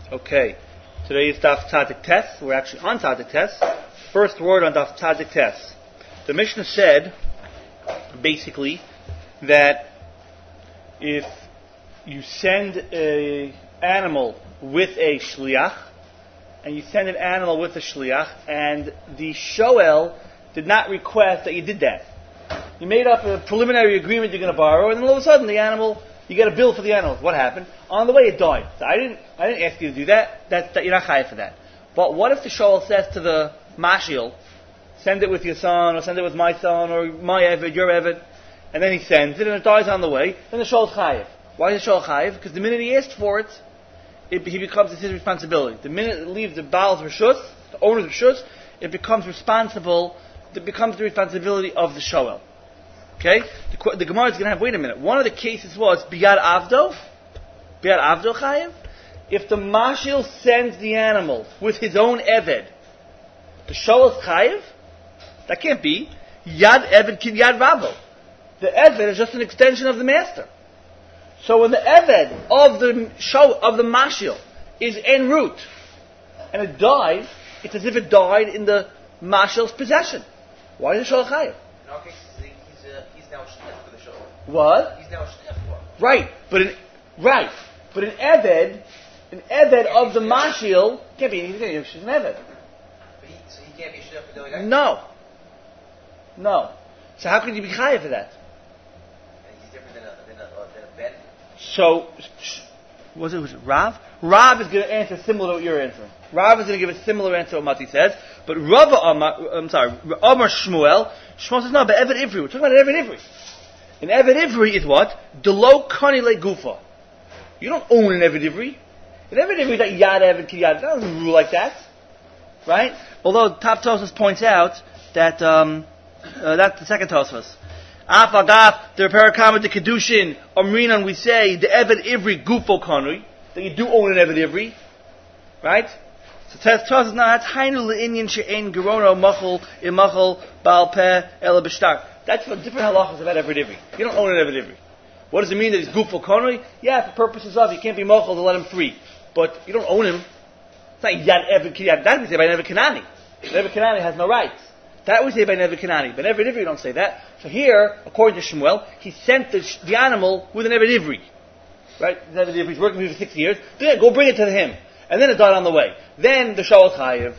Okay, today is Daf Tzadik Tes. We're actually on Tzadik Tes. First word on Daf Tzadik Tes. The Mishnah said, basically, that if you send an animal with a shliach, and you send an animal with a shliach, and the shoel did not request that you did that. You made up a preliminary agreement you're going to borrow, and then all of a sudden the animal, you get a bill for the animal. What happened? On the way it died. So I didn't ask you to do that. That you're not chayav for that. But what if the shoel says to the mashil, send it with your son, or send it with my son, or my eved, your eved, and then he sends it and it dies on the way, then the shoel is chayav. Why is the shoel chayav? Because the minute he asked for it, he becomes his responsibility. The minute it leaves the baal's reshus, the owner's reshus, it becomes responsible. It becomes the responsibility of the shoel. Okay? The Gemara is going to have, wait a minute, one of the cases was Biyad Avdo Chayev. If the Mashil sends the animal with his own Eved, the shoel is Chayev? That can't be. Yad Eved Kid Yad Rabo. The Eved is just an extension of the master. So when the Eved of the Mashil is en route, and it dies, it's as if it died in the Mashil's possession. Why is the shoel Chayev? In our case, he's now a shliach for the shoel. What? He's now a shliach for it. Right, but an Eved of the Mashil can't be. She's an Eved. So he can't be a shliach for the other guy. No. So how can you be chayav for that? And he's different than a ben. So, was it Rav? Rav is going to answer similar to what you're answering. Rav is going to give a similar answer to what Mati says. But Amar Shmuel says, no, but Eved Ivri. We're talking about an Eved Ivri. An Eved Ivri is what? Delo Kani Le Gufa. You don't own an Eved Ivri. An Eved Ivri is like Yad Eved Ki Yad. That doesn't rule like that. Right? Although Top Tosfos points out that, that's the second Tosfos. Af Agaf, the Parakama de Kedushin, Omrinan, we say, the Eved Ivri Gufo Kanui, that you do own an Eved Ivri. Right? So Tez Tosfos, now that's Hainu Le'inyan She'en Gerono Machol Imachol Baal Peh Ela B'Shtar. That's for different halachas about Eved Ivri. You don't own an Eved Ivri. What does it mean that he's Gufo Kanui? Yeah, for purposes of, you can't be Machol to let him free. But you don't own him. It's not Yad Eved Ki Yad. That we say by Eved Kanani. Eved Kanani has no rights. That we say by Eved Kanani. But Eved Ivri don't say that. So here, according to Shmuel, he sent the animal with an Eved Ivri. Right? The Eved Ivri's working with him for 6 years. Then go bring it to him. And then it died on the way. Then the shoel chayev.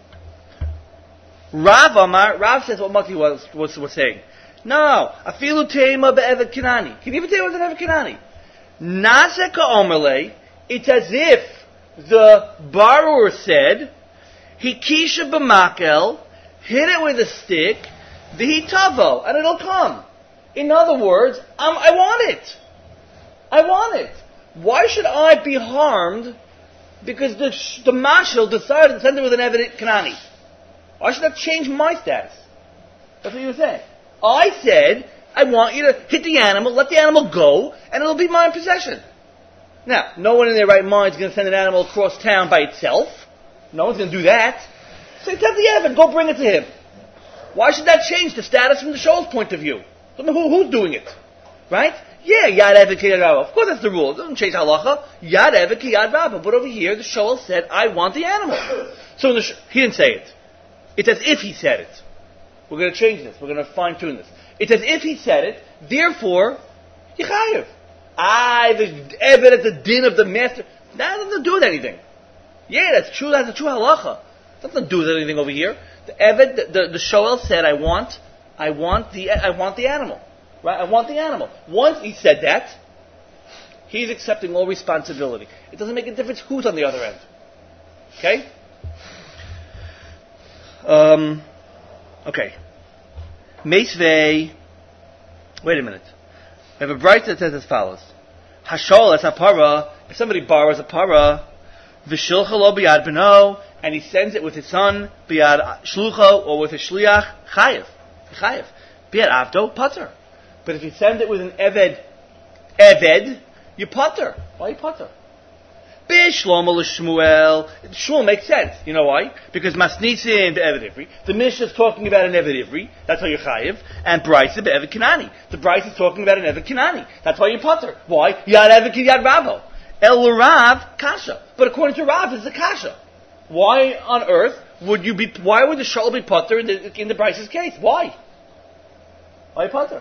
Rav says what Mati was saying. No, afilu teima be'eved Kanani. Can you even tell what's an Eved Kanani? Nase ka'omerle. It's as if the borrower said, Hikisha b'makel, hit it with a stick, v'hitavo, and it'll come. In other words, I want it. I want it. Why should I be harmed because the mashal decided to send it with an Eved Kanani? Why should that change my status? That's what you were saying. I said, I want you to hit the animal, let the animal go, and it'll be my possession. Now, no one in their right mind is going to send an animal across town by itself. No one's going to do that. So tell the Eved, go bring it to him. Why should that change the status from the shoel's point of view? I don't know who's doing it. Right? Yeah, Yad Eved Ki Yad Rabba. Of course that's the rule. It doesn't change halacha. Yad Eved Ki Yad Rabba. But over here, the shoel said, I want the animal. So he didn't say it. It's as if he said it. We're going to change this. We're going to fine-tune this. It's as if he said it. Therefore, Yechayev. The Eved at the din of the master. That doesn't do with anything. Yeah, that's true. That's a true halacha. That doesn't do with anything over here. The Eved, the shoel said, I want the animal. Right? I want the animal. Once he said that, he's accepting all responsibility. It doesn't make a difference who's on the other end. Okay? Okay. Meisvei. Wait a minute. We have a bright that says as follows. Hashol es hapara. If somebody borrows a para, v'shilcha lo b'yad b'no, and he sends it with his son, b'yad shlucho, or with his shliach, chayev. B'yad avdo, pater. But if you send it with an Eved, you pater. Why you pater? Bishlomo l'Shmuel. Shmuel makes sense. You know why? Because Masnitzim be'Eved Ivri. The Mishnah is talking about an Eved Ivri. That's why you're chayiv. And Bryce be'Eved Kanani. The Bryce is talking about an Eved Kanani. That's why you pater. Why? Yad Eved Ki Yad Rabo. El Rav kasha. But according to Rav, it's a kasha. Why on earth would you be? Why would the shul be putter in the Bryce's case? Why? Why putter?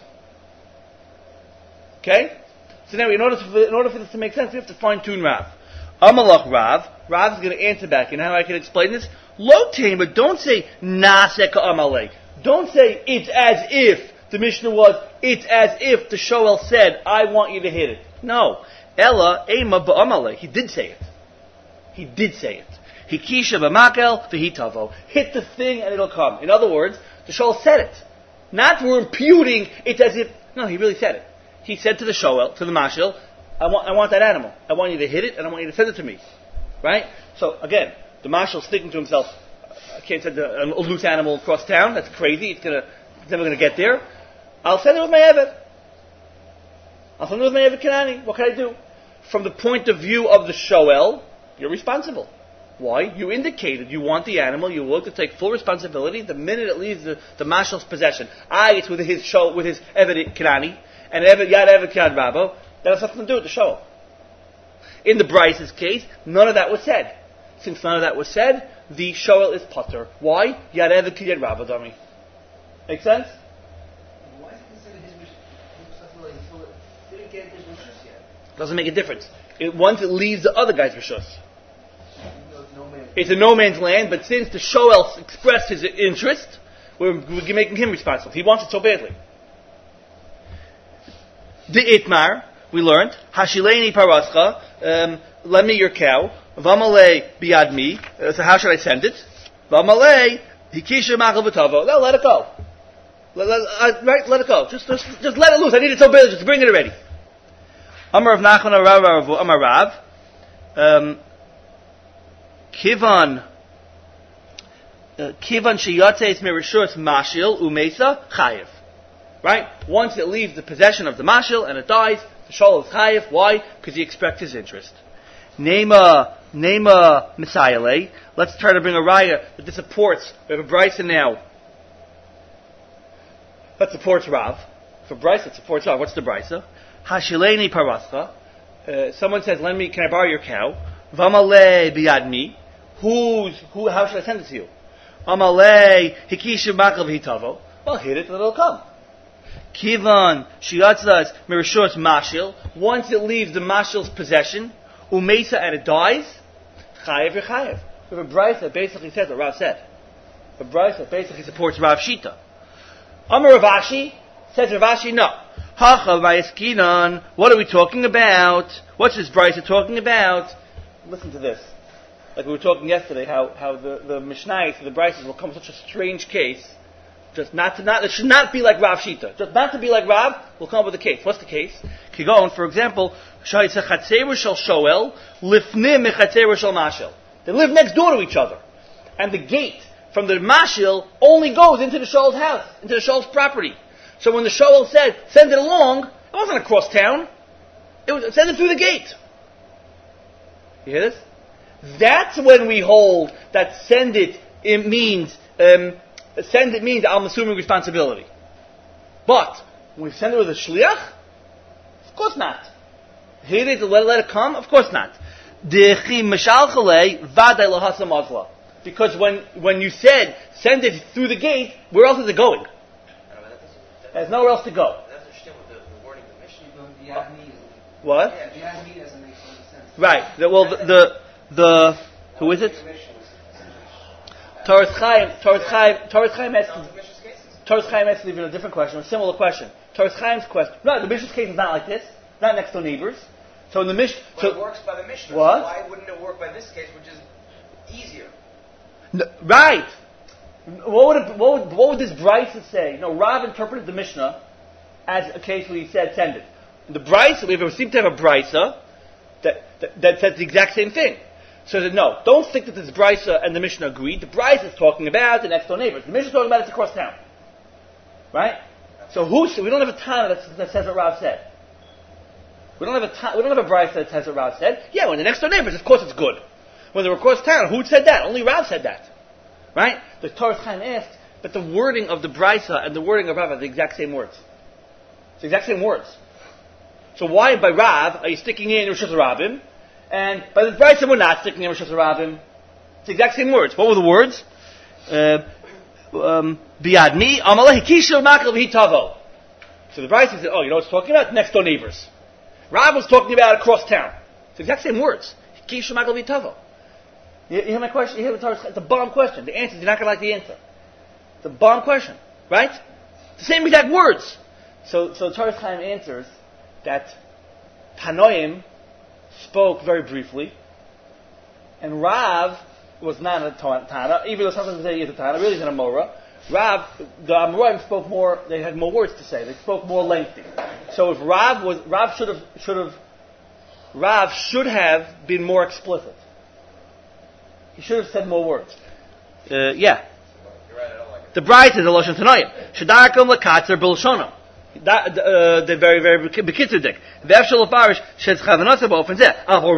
Okay. So now, in order for this to make sense, we have to fine tune Rav. Amalach Rav. Rav is going to answer back. You know how I can explain this? Lo tema. Don't say naseka amalei. Don't say it's as if the Mishnah was. It's as if the Shoel said, "I want you to hit it." No. Ella ema ba'amalei. He did say it. He did say it. Hikisha b'makel v'hitavo. Hit the thing and it'll come. In other words, the Shoel said it. Not we're imputing it's as if. No, he really said it. He said to the Shoel, to the Mashil, I want that animal. I want you to hit it and I want you to send it to me. Right? So again, the Mashal's thinking to himself, I can't send a loose animal across town. That's crazy. It's never going to get there. I'll send it with my Eved. I'll send it with my Eved Kanani. What can I do? From the point of view of the Shoel, you're responsible. Why? You indicated you want the animal. You will to take full responsibility the minute it leaves the Mashal's possession. It's with his Eved Kanani and Yad Eved Kanani Rabbo. That has nothing to do with the Shoel. In the Bryce's case, none of that was said. Since none of that was said, the Shoel is putter. Why? Yad Eved Kanani Rabbo, dummy. Make sense? Why is it considered his Rishus? He didn't get his Rishus yet. Doesn't make a difference. Once it leaves the other guy's Rishus. It's a no man's land, but since the Shoel expressed his interest, we're making him responsible. He wants it so badly. The Itmar, we learned, Hashileni parascha, lend me your cow, Vamale biadmi, so how should I send it? Vamale, hikisha machal v'tavo, no, let it go. Let it go. Just let it loose. I need it so badly, just bring it already. Amar of Nachman Amar Rav, Kivan sheyates merishus mashil umesa chayev. Right? Once it leaves the possession of the mashil and it dies, the shol is chayev. Why? Because he expects his interest. Nema misayale. Let's try to bring a raya that this supports. We have a brisa now that supports Rav. For brisa, it supports Rav. What's the brisa? Hashileni parascha. Someone says, can I borrow your cow? Vamale biyadmi. How should I send it to you? Amale hikishu makav hitavo. Well, hit it and it'll come. Kivan shiyatzas mirishos mashil. Once it leaves the mashil's possession, umesa and it dies, chayev yechayev. We have a brayse that basically says what Rav said. A brayse that basically supports Rav Shita. Amar Rav Ashi says Rav Ashi no. Hacha vayeskinan. What are we talking about? What's this brayse talking about? Listen to this. Like we were talking yesterday, how the Mishnayos, the Brises will come with such a strange case. It should not be like Rav Shita. Just not to be like Rav, will come up with a case. What's the case? Kigon, for example, Shoel, Lifnim Mechatzeru Mashil. They live next door to each other. And the gate from the Mashil only goes into the Shoel's house, into the Shoel's property. So when the Shoel said, send it along, it wasn't across town. It was, send it through the gate. You hear this? That's when we hold that send it means I'm assuming responsibility. But when we send it with a shliach, of course not. Hit it, let it come, of course not. Because when you said send it through the gate, where else is it going? There's nowhere else to go. That's understand what the wording of the Mishnah. What? Yeah, doesn't make sense. Right. The who is it? Torah Chaim asks even a different question, a similar question. Torah Chaim's question. No, the Mishnah's case is not like this. Not next door neighbors. So in the Mishnah, it works by the Mishnah. What? So why wouldn't it work by this case, which is easier? No, right. What would this Brisa say? No, Rav interpreted the Mishnah as a case where he said send it. The Brisa, we seem to have a Brisa that says the exact same thing. So that no, don't think that this Brisa and the Mishnah agreed. The Brisa is talking about the next door neighbors. The Mishnah is talking about it's across town. Right? So we don't have a Tana that says what Rav said. We don't have a Brisa that says what Rav said. Yeah, when the next door neighbors, of course it's good. When they're across town, who said that? Only Rav said that. Right? The Torah Chaim asks, but the wording of the Brisa and the wording of Rav are the exact same words. It's the exact same words. So why by Rav are you sticking in Rosh Hashanah? And by the Brisa we're not sticking in Rosh Hashanah. It's the exact same words. What were the words? Biadmi Amaleh Kishu Makal V'Hitavo. So the Brisa said, oh, you know what it's talking about? Next door neighbors. Rav was talking about across town. It's the exact same words. Kishu Makal V'Hitavo. You hear my question? You hear the Torah? It's a bomb question. The answer, you're not going to like the answer. It's a bomb question. Right? It's the same exact words. So Torah Chaim answers that Tanoim spoke very briefly, and Rav was not a Tana, even though sometimes they say he's a Tana, really he's an Amora. Rav, the Amoraim spoke more, they had more words to say, they spoke more lengthy. So if Rav should have been more explicit. He should have said more words. Yeah. The bride is a Lashon Tanoim. Shadarakum lekatzer b'lshono. The very, very bekitzudik. V'efshel lefarish shez chavanasa b'ofen zeh.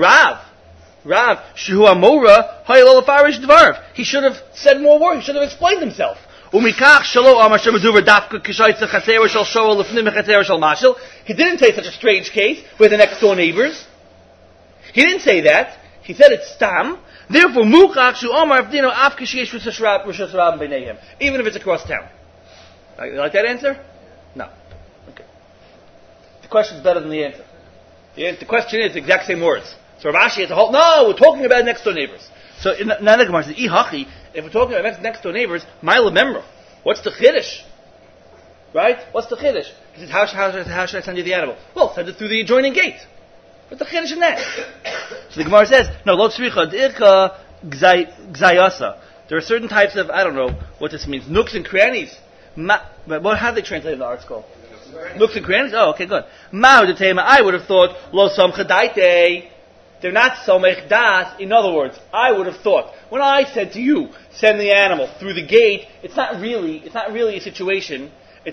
Rav, shehu amora hayel lefarish dvarv. He should have said more words. He should have explained himself. Umikach shelo amar shemeduver dafka kishaitza chaser shel shoel lefnim chaser shel mashil. He didn't say such a strange case with the next door neighbors. He didn't say that. He said it's stam. Therefore, mukach shu amar avdino af kishiyesh rishas rabim b'neihem. Even if it's across town. You like that answer? No. Okay. The question is better than the answer. The question is the exact same words. So Rav Ashi has a whole, no, we're talking about next door neighbors. So in the Gemara says, Ihachi, if we're talking about next door neighbors, Ma'ila Memra. What's the Chiddush? Right? What's the Chiddush? He says, how should I send you the animal? Well, send it through the adjoining gate. What's the Chiddush in that? So the Gemara says, no, Lo Tzricha D'Irka Gzayasa. There are certain types of, I don't know what this means, nooks and crannies. How do they translate in the art school? Nooks and crannies? Oh, okay, good. I would have thought, Lo Samcha Daite. They're not somech das. In other words, I would have thought, when I said to you, send the animal through the gate, it's not really a situation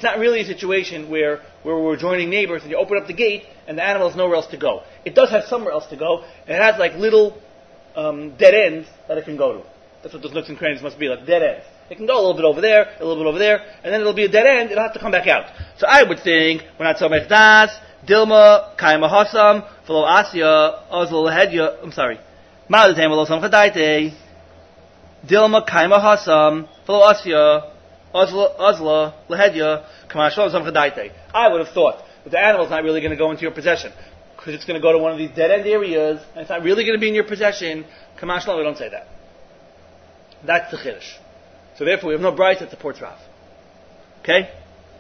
where we're joining neighbors and you open up the gate and the animal has nowhere else to go. It does have somewhere else to go, and it has like little dead ends that it can go to. That's what those nooks and crannies must be, like dead ends. It can go a little bit over there, a little bit over there, and then it'll be a dead end, it'll have to come back out. So I would think, we're not somech das, Dilma, Kaima Hasam, V'lo Asya, Ozla Lehedya, I'm sorry. Ma'adatem V'lo Sam Chadaite, Dilma, Kaima Hasam, V'lo Asya, Ozla Lehedya, Kamash V'lo Sam Chadaite. I would have thought that the animal's not really going to go into your possession, because it's going to go to one of these dead-end areas, and it's not really going to be in your possession. Kamash V'lo, we don't say that. That's the Chiddush. So therefore, we have no brayta that supports Rav. Okay?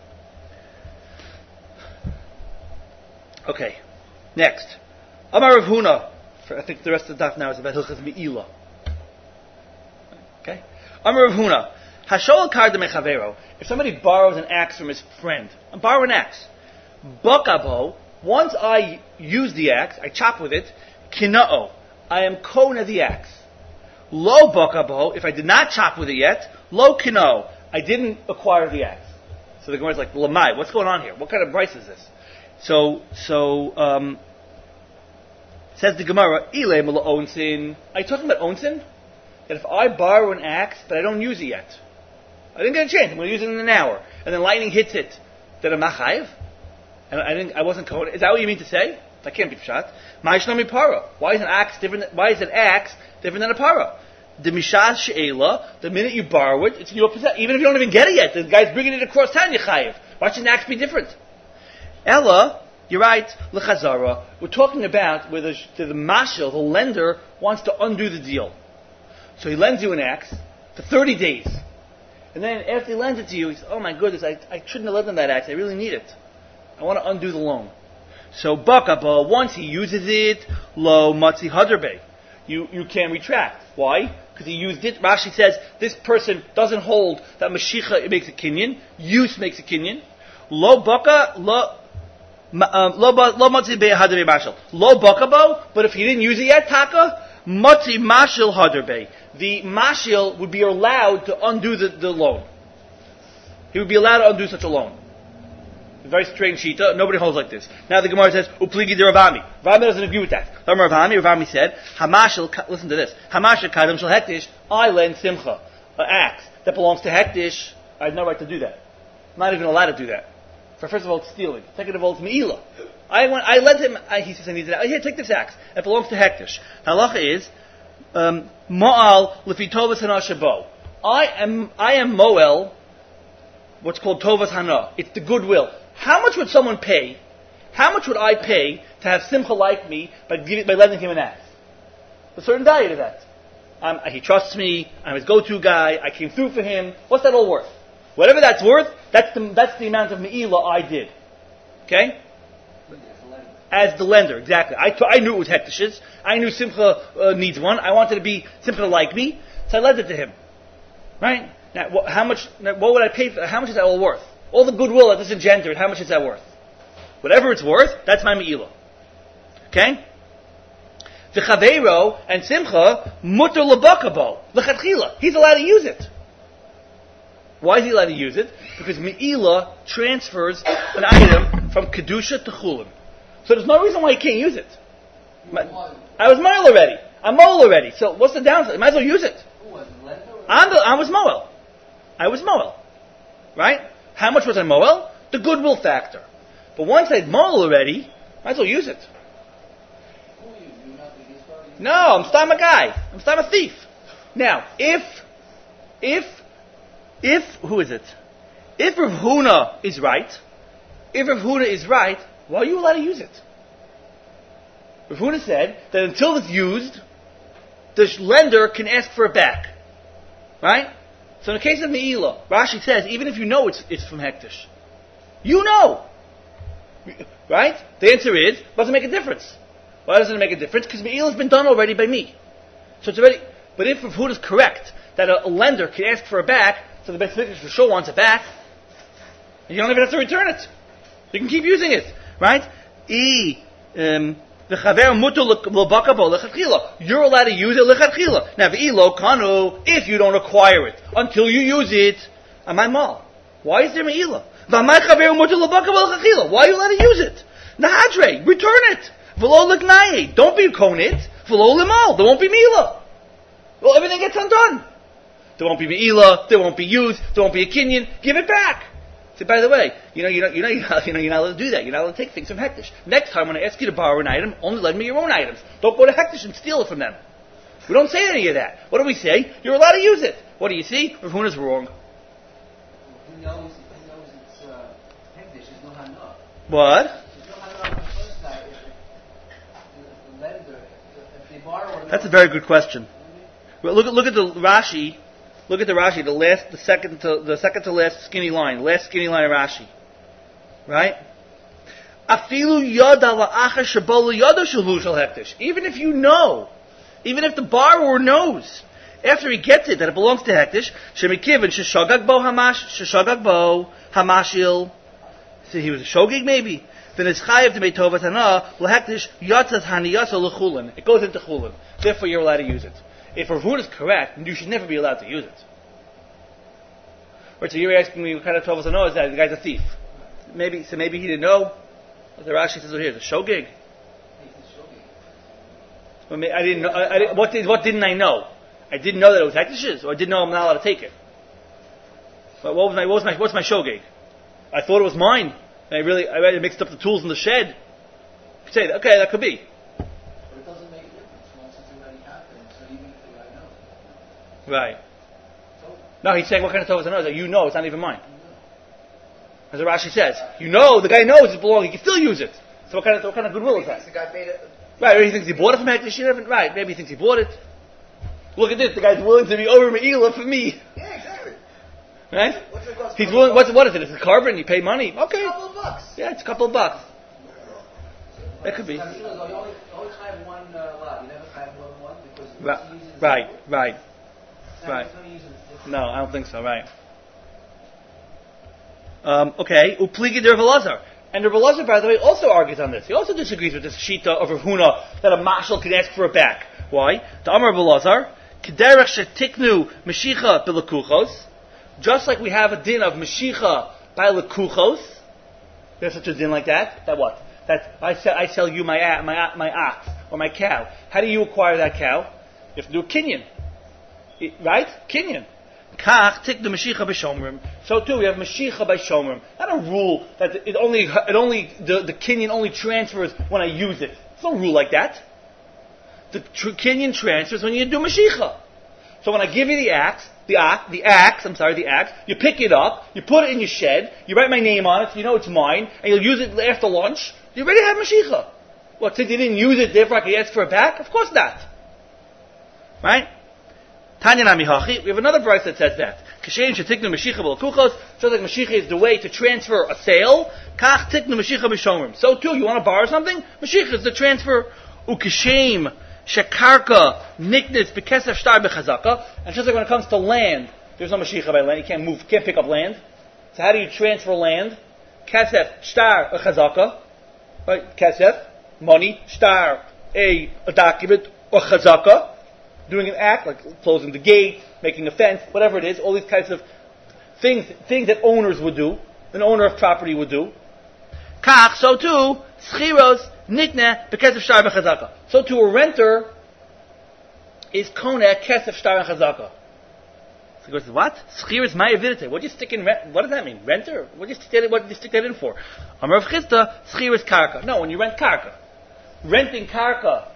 Okay. Next. Amar Rav Huna. I think the rest of the daf now is about Hilchas Me'ila. Okay? Amar Rav Huna. Hashol kar de mechavero. If somebody borrows an axe from his friend, I borrow an axe. Bakabo. Once I use the axe, I chop with it. Kina'o. I am kona the axe. Lo bakabo. If I did not chop with it yet, lo kina'o. I didn't acquire the axe. So the Gemara is like, Lamai, what's going on here? What kind of price is this? So says the Gemara, Ilay mala onsin. Are you talking about onsin? That if I borrow an axe, but I don't use it yet, I didn't get a chance, I'm going to use it in an hour, and then lightning hits it, then I'm machayev? And I wasn't coded. Is that what you mean to say? That can't be pshat. Ma'ishnami para. Why is an axe different than a para? The mishas she'ela, the minute you borrow it, it's in your possession. Even if you don't even get it yet, the guy's bringing it across town, you're chayev. Why should an axe be different? Ella, you're right, l'chazara. We're talking about where the mashal, the lender, wants to undo the deal. So he lends you an axe for 30 days. And then after he lends it to you, he says, oh my goodness, I shouldn't have lent him that axe, I really need it. I want to undo the loan. So bakaba, once he uses it, lo matzi hadarbe. You can retract. Why? Because he used it. Rashi says, this person doesn't hold that Mashiach makes a kinyan, use makes a kinyan. Lo baka, lo matzi hadarbe mashal. Lo bakabo, but if he didn't use it yet, taka, matzi mashal hadarbe. The mashil would be allowed to undo the loan. He would be allowed to undo such a loan. Very strange shita. Nobody holds like this. Now the Gemara says, "Upligi de Ravami." Ravami doesn't agree with that. Ravami said, "Hamashel." Listen to this. Hamashel kadam shel hektish. I lend simcha, an axe that belongs to hektish. I have no right to do that. I'm not even allowed to do that. First of all, it's stealing. Second of all, it's meila. I lent him. He says I need it. Here, take this axe. It belongs to Hektish. Halacha is Mo'al lefitovas hana shabo. I am Moel. What's called tovas hana. It's the goodwill. How much would someone pay? How much would I pay to have Simcha like me by lending him an axe? A certain value to that. He trusts me. I'm his go-to guy. I came through for him. What's that all worth? Whatever that's worth, that's the amount of me'ilah I did. Okay? As the lender, exactly. I knew it was Hektish's. I knew Simcha needs one. I wanted to be Simcha to like me, so I lent it to him. Right? Now, what would I pay for? How much is that all worth? All the goodwill that this engendered, how much is that worth? Whatever it's worth, that's my me'ilah. Okay? The Chaveiro and Simcha, mutter lebakabo, lechatchila. He's allowed to use it. Why is he allowed to use it? Because me'ilah transfers an item from kedusha to chulin. So there's no reason why he can't use it. I was Moel already. I'm Moel already. So what's the downside? I might as well use it. I was Moel. I was Moel. Right? How much was I Moel? The goodwill factor. But once I'd Moel already, I might as well use it. No, I'm Stam a guy. I'm Stam a thief. Now, if who is it? If Rav Huna is right, why are you allowed to use it? Rav Huna said that until it's used, the lender can ask for it back. Right? So in the case of Me'ilah, Rashi says, even if you know it's from Hektish, you know. Right? The answer is, doesn't make a difference. Why doesn't it make a difference? Because Me'ilah has been done already by me. So it's already, but if Rav Huna is correct, that a lender can ask for it back, so the Beit Mikdash for sure wants it back, you don't even have to return it. You can keep using it. Right? You're allowed to use it lechatchila. Now, v'ilo kanu, if you don't acquire it until you use it, amay mal. Why is there me'ilah? Why are you allowed to use it? Nahadre, return it. V'lo l'gnaye, don't be konit. V'lo l'mal, there won't be me'ilah. Well, everything gets undone. There won't be me'ilah, there won't be used, there won't be a kinyan. Give it back. So, by the way, you're not allowed to do that. You're not allowed to take things from Hektish. Next time when I ask you to borrow an item, only lend me your own items. Don't go to Hektish and steal it from them. We don't say any of that. What do we say? You're allowed to use it. What do you see? Rav Huna's wrong. He knows it's Hektish. There's no hana. What? There's no hana on the first time. If the lender, if they borrow. That's a very good question. Well, look at the Rashi. Look at the Rashi, the second to last skinny line, last skinny line of Rashi, right? Afilu yada la'achar shabolu yada shalu shel hektish. Even if you know, even if the borrower knows, after he gets it that it belongs to hektish, shemikivin sheshagag bo hamashil. So he was a shogig maybe. Then it's chayav to make tovat hana lahektish yatzas haniyasa lechulin. It goes into chulin. Therefore, you're allowed to use it. If Rav Huna is correct, you should never be allowed to use it. Right, so you're asking me what kind of Tovas Hana is that? The guy's a thief. Maybe he didn't know. The Rashi says over here, it's a shogig. Well, I didn't know. What didn't I know? I didn't know that it was Hektish's, or I didn't know I'm not allowed to take it. But what's my shogig? I thought it was mine. And I mixed up the tools in the shed. You could say, okay, that could be. Right. No, he's saying what kind of Tovas Hana is that? You know it's not even mine. As the Rashi says, you know, the guy knows it's belonging, he can still use it. So what kind of goodwill is that? The guy paid it. Right, or he thinks he bought it from Hektish. Right, maybe he thinks he bought it. Look at this, the guy's willing to be over Me'ilah for me. Yeah, exactly. Right? What's it cost? He's willing, what is it? It's a carbon, you pay money. Okay. A couple of bucks. Yeah, it's a couple of bucks. That could be. You always have one lot. You never have more than one because Right. Right. No, I don't think so, right. Okay, Upligi der Velazar. And Rav Elazar, by the way, also argues on this. He also disagrees with this shita of Rav Huna that a mashal can ask for it back. Why? The Amar Rav Elazar, Kederech shetiknu meshicha b'lekuchos, just like we have a din of meshicha by lekuchos. There's such a din like that. That what? That I sell you my ox or my cow. How do you acquire that cow? You have to do a kinyan. Right? Kinyan. Kach tik the Mashiach b'shomrim. So too, we have Mashiach by shomrim. Not a rule that the kinyan only transfers when I use it. There's no rule like that. The kinyan transfers when you do Mashiach. So when I give you the axe, you pick it up, you put it in your shed, you write my name on it, so you know it's mine, and you'll use it after lunch. You already have Mashiach. What, since you didn't use it, therefore I can ask for it back? Of course not. Right? Tanya Nami Hachi, we have another verse that says that. Kashem shetiknu Mashiach b'lekuchos, so like Mashiach is the way to transfer a sale. Kach tiknu Mashiach b'shomrim. So too, you want to borrow something? Mashiach is the transfer. Ukashem shekarka niknis b'kesef shtar b'chazaka. And just like when it comes to land, there's no Mashiach by land. You can't move, can't pick up land. So how do you transfer land? Kesef shtar b'chazaka. Right? Kesef, money. Shtar, a document, or chazaka. Doing an act, like closing the gate, making a fence, whatever it is, all these types of things that owners would do, an owner of property would do. Kach, so too, schiros, nikne, bekesef shtar b'chazaka. So too, a renter is koneh kesef shtar b'chazaka. So he goes, what? Schiros ma'avidite. What do you stick in, what does that mean? Renter? What do you stick that in for? Amar of Chisda, schiros karka. No, when you rent karka. Renting karka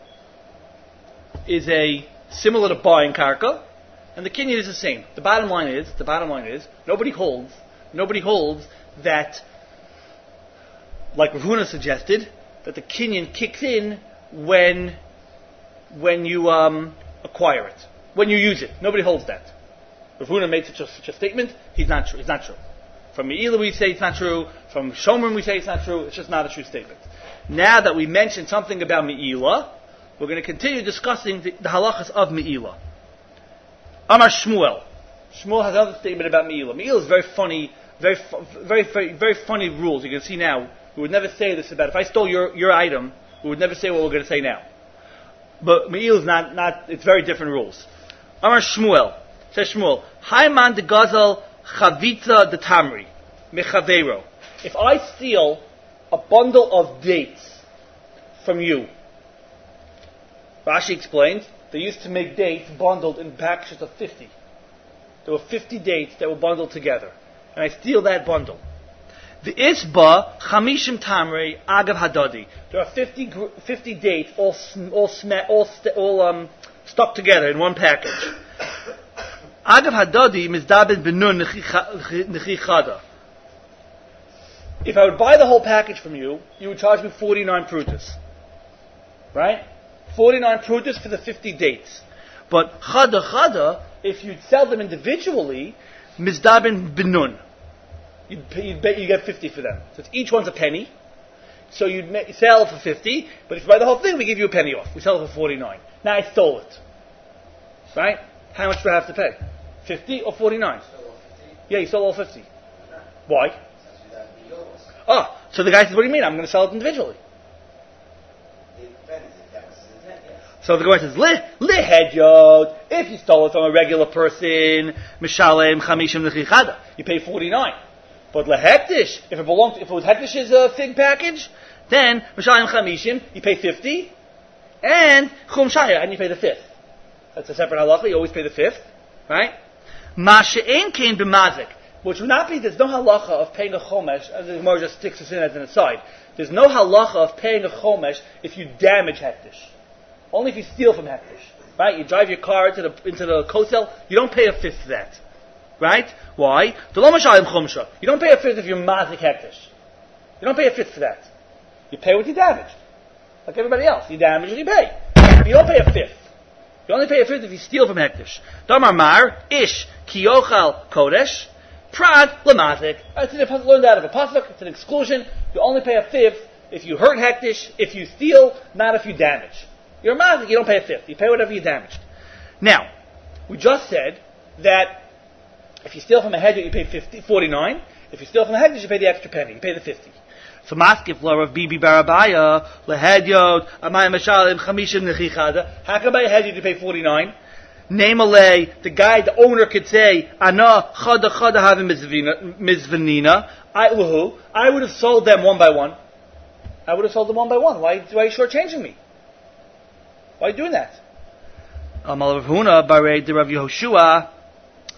is similar to buying karka, and the kinyan is the same. The bottom line is, nobody holds that, like Rav Huna suggested, that the kinyan kicks in when you acquire it, when you use it. Nobody holds that. Rav Huna made such a statement. It's not true. From Me'ilah we say it's not true. From Shomrim we say it's not true. It's just not a true statement. Now that we mentioned something about Me'ilah, we're going to continue discussing the halachas of Me'ilah. Amar Shmuel. Shmuel has another statement about Me'ilah. Me'ilah is very funny, very funny rules. You can see now, we would never say this about, if I stole your item, we would never say what we're going to say now. But Me'ilah is not, it's very different rules. Amar Shmuel. Says Shmuel, Haiman de Gazel Chavitza de Tamri, Mechavero. If I steal a bundle of dates from you, Rashi explains, they used to make dates bundled in packages of 50. There were 50 dates that were bundled together. And I steal that bundle. The Isba, Chamishim Tamre, Agav Hadadi. There are 50 dates all stuck together in one package. Agav Hadadi, Mizdabin Benun Nechichada. If I would buy the whole package from you, you would charge me 49 prutas. Right? 49 prutas for the 50 dates. But chada, if you'd sell them individually, mizdabin benun. You get 50 for them. So each one's a penny. So you'd sell for 50, but if you buy the whole thing, we give you a penny off. We sell it for 49. Now I stole it. Right? How much do I have to pay? 50 or 49? Yeah, you stole all 50. Why? So the guy says, what do you mean? I'm going to sell it individually. So the Gemara says, Lehedyot, if you stole it from a regular person, Mishalem Chamishim Nechichada, you pay 49. But Lehektish, if it was Hektish's fig package, then Mishalem Chamishim, you pay 50, and Chum Shaya, and you pay the fifth. That's a separate halacha, you always pay the fifth, right? Masha'en Kain B'mazik, which would not be, there's no halacha of paying a chomesh, as the Gemara just sticks us in as an aside. There's no halacha of paying a chomesh if you damage Hektish. Only if you steal from Hektish. Right? You drive your car into the kosel, you don't pay a fifth for that. Right? Why? You don't pay a fifth if you're mazik Hektish. You don't pay a fifth for that. You pay what you damaged. Like everybody else. You damage and you pay. You don't pay a fifth. You only pay a fifth if you steal from Hektish. Damar Mar, Ish, Kiyochal Kodesh, Prad, Lamazik. Learned out of a pasuk, it's an exclusion. You only pay a fifth if you hurt Hektish, if you steal, not if you damage. You're a mazik, you don't pay a fifth. You pay whatever you damaged. Now, we just said that if you steal from a hedge, you pay 49. If you steal from a hedge, you pay the extra penny. You pay the 50. So maskif law of Bibi Barabaya, lehedyot, amayim mashalim, chamishim nechichada. How can I buy a hedge to pay 49? Name a lay, the guy, the owner could say, Ana chada havim mizvanina. I would have sold them one by one. I would have sold them one by one. Why are you shortchanging me? Why are you doing that? Rav Huna barei de Rav Yehoshua.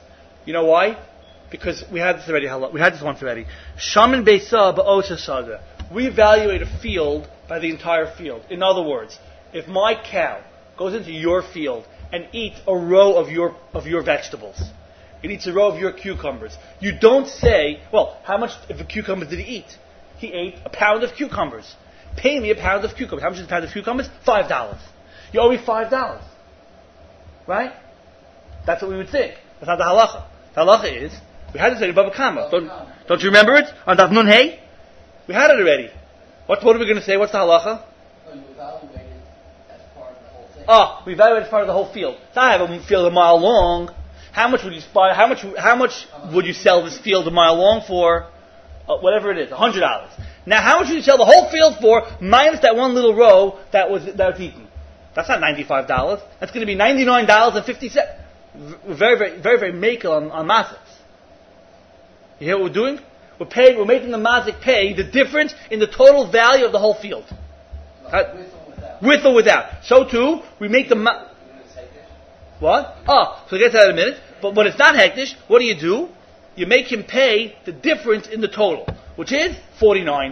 You know why? Because we had this already. We had this once already. Shaman beisa ba'osha saga. We evaluate a field by the entire field. In other words, if my cow goes into your field and eats a row of your vegetables, it eats a row of your cucumbers, you don't say, well, how much of a cucumbers did he eat? He ate a pound of cucumbers. Pay me a pound of cucumbers. How much is a pound of cucumbers? $5. You owe me $5. Right? That's what we would think. That's not the halacha. The halacha is, we had this already, Baba Kama. Don't you remember it? On Daf Nun Hey? We had it already. What are we going to say? What's the halacha? You evaluate it as part of the whole thing. We evaluate it as part of the whole field. So I have a field a mile long. How much would you buy? How much would you sell this field a mile long for? Whatever it is, $100. Now, how much would you sell the whole field for minus that one little row that was eaten? That's not $95. That's going to be $99.50. Very, very, very, very makel on mazik. You hear what we're doing? We're making the mazik pay the difference in the total value of the whole field. With or without. So too, we make the what? So we'll get to that in a minute. But when it's not hektish, what do? You make him pay the difference in the total, which is 49.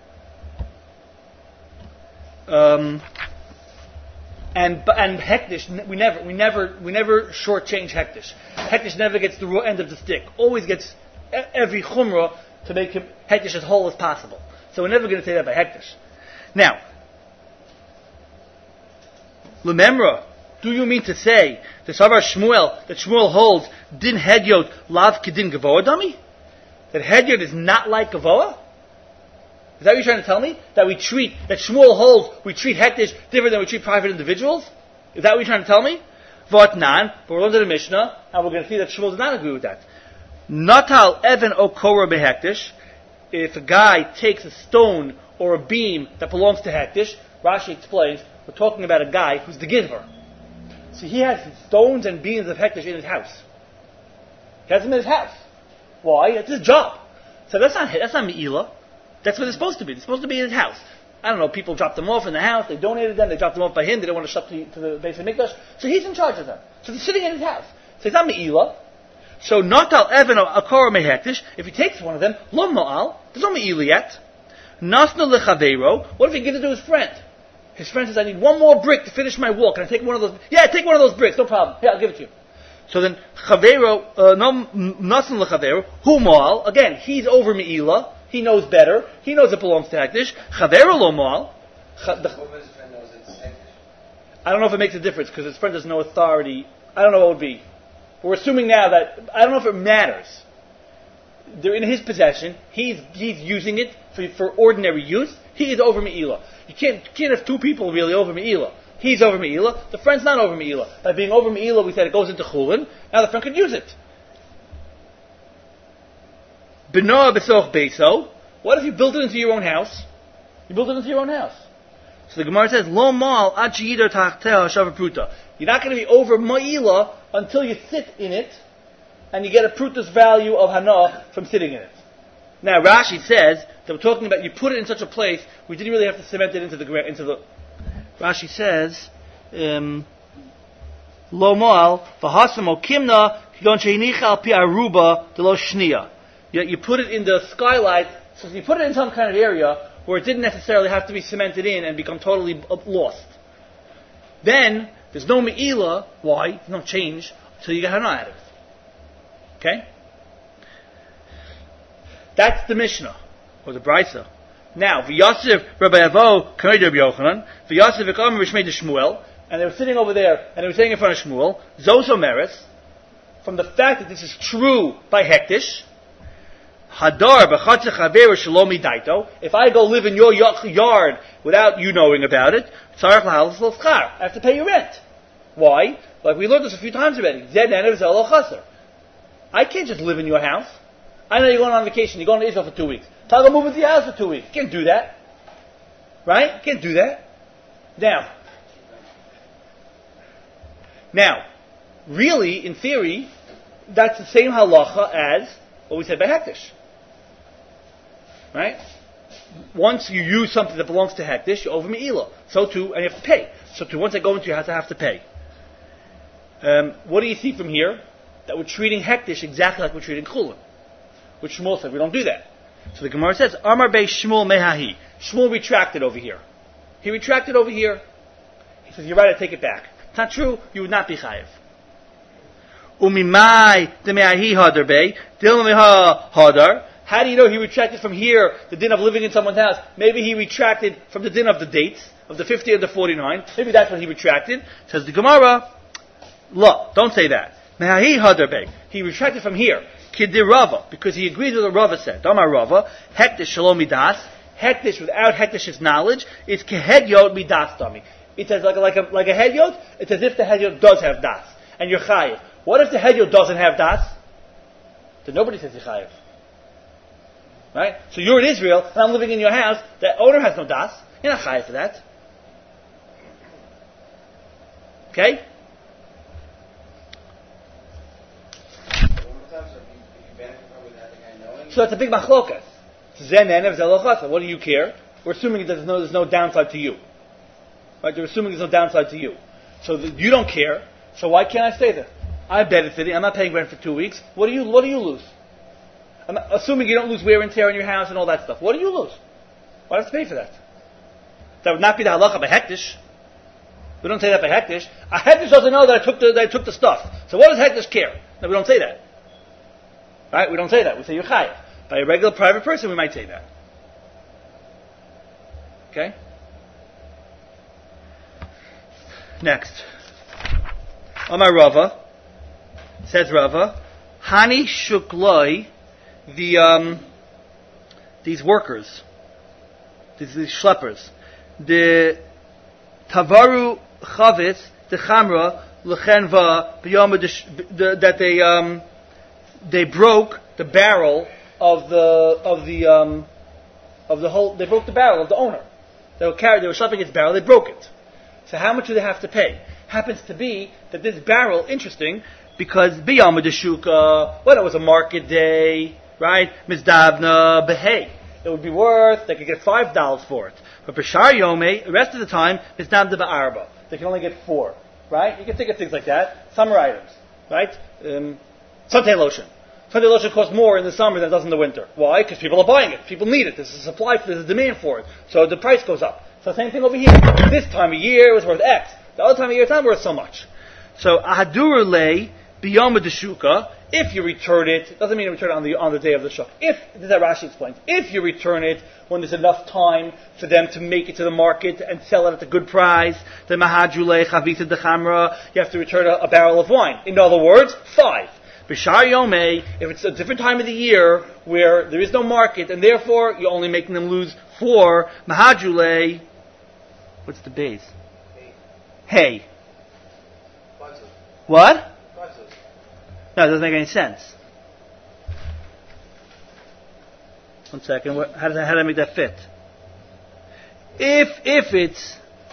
And hektish, we never shortchange hektish. Hektish never gets the raw end of the stick. Always gets every chumrah to make him hektish as whole as possible. So we're never going to say that by hektish. Now, Lememra, do you mean to say the Savar Shmuel that Shmuel holds din hedyot lav kedin gavoa dummy? That hedyot is not like gavoa? Is that what you're trying to tell me? That Shmuel holds we treat hektish different than we treat private individuals? Is that what you're trying to tell me? Votnan, but we're under the Mishnah, and we're going to see that Shmuel does not agree with that. Natal even okora behektish. If a guy takes a stone or a beam that belongs to hektish, Rashi explains, we're talking about a guy who's the giver. So he has stones and beams of hektish in his house. He has them in his house. Why? It's his job. So that's not me'ilah. That's what they're supposed to be. They're supposed to be in his house. I don't know, people dropped them off in the house, they donated them, they dropped them off by him, they don't want to shut to the base of Mikdash. So he's in charge of them. So they're sitting in his house. So it's not me'ilah. So natal even akora mehektish, if he takes one of them, lo ma'al, there's no me'ilah yet. Nasna lechaveiro, what if he gives it to his friend? His friend says, I need one more brick to finish my wall. Can I take one of those? Yeah, take one of those bricks, no problem. Here, I'll give it to you. So then, Chaveiro, Nasan lechaveiro, hu ma'al, again, he's over me'ilah, he knows better, he knows it belongs to Hektish. Chaveiro lo ma'al. I don't know if it makes a difference, because his friend has no authority. I don't know what it would be. We're assuming now that, I don't know if it matters. They're in his possession, he's using it for ordinary use, he is over me'ilah. You can't have two people really over me'ilah. He's over me'ilah, the friend's not over me'ilah. By being over me'ilah, we said it goes into chulin, now the friend could use it. Benoah besoch beso, what if you build it into your own house? You build it into your own house. So the Gemara says, Lo mal ad she'idar tachteh shavar pruta. You're not going to be over me'ilah until you sit in it, and you get a pruta's value of hana from sitting in it. Now Rashi says that we're talking about you put it in such a place we didn't really have to cement it into the. Rashi says, Lo moal v'hasamo kimna kigon sheinicha al pi aruba de lo shnia. You put it in the skylight, so you put it in some kind of area where it didn't necessarily have to be cemented in and become totally lost. Then there's no me'ilah. Why? There's no change until you get hana out of it. Okay. That's the Mishnah, or the Brisa. Now, V'yasif Rabbi Avo Kamei Rabbi Yochanan, V'yasif V'kam Rishmei de Shmuel, and they were sitting over there, and they were sitting in front of Shmuel, Zos Omeres, from the fact that this is true by Hektish, Hadar B'chatze Chaver Shalomi Daito, if I go live in your yard without you knowing about it, Tzarech L'halas L'schar, I have to pay you rent. Why? Like we learned this a few times already. Zed Nenev Zelo Chaser. I can't just live in your house. I know you're going on vacation. You're going to Israel for 2 weeks. Tell them to move into your house for 2 weeks. You can't do that. Right? You can't do that. Now, really, in theory, that's the same halacha as what we said by Hektish. Right? Once you use something that belongs to Hektish, you're over me'ilah. So too, and you have to pay. So too, once I go into your house, I have to pay. What do you see from here? that we're treating hektish exactly like we're treating chulin. Which Shmuel said, we don't do that. So the Gemara says, Amar Bei Shmuel Mehahi. Shmuel retracted over here. He retracted over here. He says, you're right, I take it back. It's not true, you would not be chayiv. Umimai de Mehahi hadar Bei, Dil Meha hadar. How do you know he retracted from here, the din of living in someone's house? Maybe he retracted from the din of the dates, of the 50 and the 49. Maybe that's what he retracted. Says the Gemara, look, don't say that. Mehahi hadar Bei. He retracted from here. Kidir Rava, because he agreed with what Rava said. Damar Rava, hektish shalom midas, hektish without hektish's knowledge, is kehedyot midas dami. It's as like a hedyot, it's as if the hedyot does have das, and you're chayiv. What if the hedyot doesn't have das? Then nobody says you're chayiv. Right? So you're in Israel, and I'm living in your house, the owner has no das, you're not chayiv for that. Okay? So that's a big machlokas. What do you care? We're assuming there's no downside to you. Right? They're assuming there's no downside to you. So you don't care. So why can't I stay there? I'm benefiting. I'm not paying rent for 2 weeks. What do you lose? I'm assuming you don't lose wear and tear on your house and all that stuff. What do you lose? Why do I have to pay for that? That would not be the halacha by hektish. We don't say that by hektish. A hektish doesn't know that I took the stuff. So what does hektish care? No, we don't say that. Right? We don't say that. We say you're chayav. By a regular private person, we might say that. Okay? Next. Amar Rava. Says Rava. Hani shukloi, these workers, these schleppers, the tavaru chavis, the chamra, lechenva, that they broke the barrel of the whole. They broke the barrel of the owner. They were schlepping its barrel. They broke it. So how much do they have to pay? Happens to be that this barrel, interesting, because biyam deshuka, when it was a market day, right? Mizdavna behei, it would be worth. They could get $5 for it. But b'shar yomei, the rest of the time, mizdavna ba'arba. They can only get 4, right? You can think of things like that. Summer items, right? Suntan lotion. Suntan lotion costs more in the summer than it does in the winter. Why? Because people are buying it. People need it. There's a supply, there's a demand for it. So the price goes up. So same thing over here. This time of year it was worth X. The other time of year it's not worth so much. So ahadur lei biyom deshuka. If you return it, doesn't mean you return it on the day of the shuk. If, this is how Rashi explains, if you return it when there's enough time for them to make it to the market and sell it at a good price, the mahadrulei chavita dechamra, you have to return a barrel of wine. In other words, 5. B'shar yomei, if it's a different time of the year where there is no market and therefore you're only making them lose 4, mahadrulei, what's the base? Hey. What? No, it doesn't make any sense. One second. How do I make that fit? If it's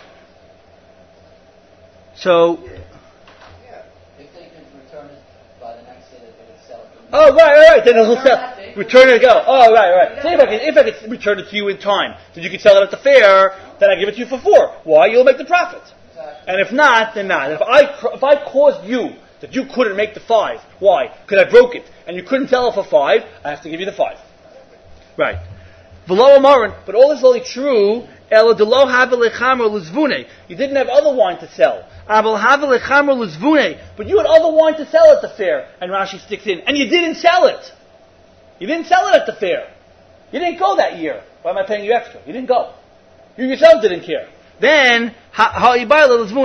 so. Yeah. If they can return it by the next day, that they would sell it. Oh, right. Then it'll sell. Return it and go. Oh, right. See, if I could return it to you in time, then you could sell it at the fair. Then I give it to you for 4. Why? You'll make the profit. Exactly. And if not, then not. If I caused you that you couldn't make the 5. Why? Because I broke it, and you couldn't sell it for 5, I have to give you the 5. Right. V'lo amarin, but all this is only true, ela delo have lechamra lezvune. You didn't have other wine to sell. Abel have lechamra lezvune, but you had other wine to sell at the fair. And Rashi sticks in, and you didn't sell it. You didn't sell it at the fair. You didn't go that year. Why am I paying you extra? You didn't go. You yourself didn't care. Then then you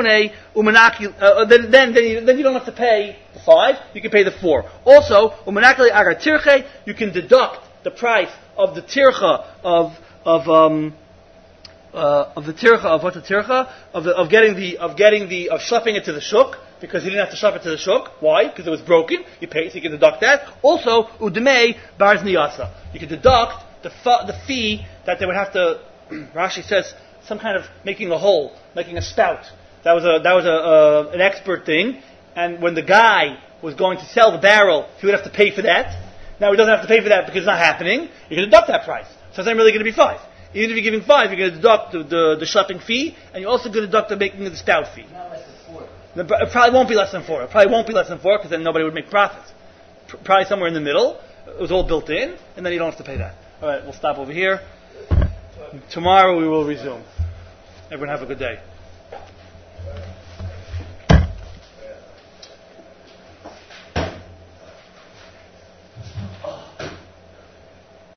don't have to pay the 5. You can pay the 4. Also, you can deduct the price of the tircha of schlepping it to the shuk, because you didn't have to shop it to the shuk. Why? Because it was broken. You pay, so you can deduct that. Also, udmei bars niyasa. You can deduct the fee that they would have to. Rashi says some kind of making a hole, making a spout. That was an expert thing. And when the guy was going to sell the barrel, he would have to pay for that. Now he doesn't have to pay for that because it's not happening. You can deduct that price. So it's not really going to be 5. Even if you're giving 5, you're going to deduct the shopping fee, and you're also going to deduct the making of the spout fee. Not like the 4. It probably won't be less than 4. It probably won't be less than 4 because then nobody would make profits. Probably somewhere in the middle. It was all built in, and then you don't have to pay that. All right, we'll stop over here. Tomorrow we will resume. Everyone have a good day.